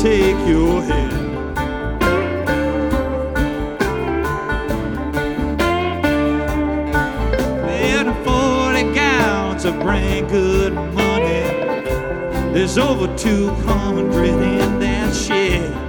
take your head. And 40 gallons of brand good money. There's over 200 in that shed.